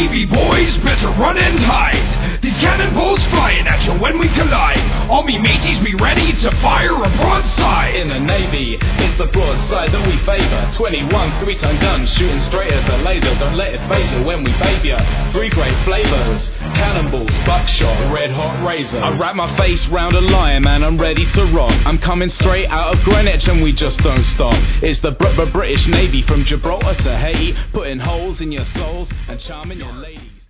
Navy boys, better run and hide. These cannonballs flying at you when we collide. All me mateys be ready to fire a broadside. In the Navy, it's the broadside that we favour. 21 3-ton guns shooting straight as a laser. Don't let it phase you when we babe ya. 3 great flavours: cannonballs, buckshot, red hot razors. I wrap my face round a lion, man, I'm ready to rock. I'm coming straight out of Greenwich and we just don't stop. It's the British Navy from Gibraltar to Haiti, putting holes in your souls and charming your ladies.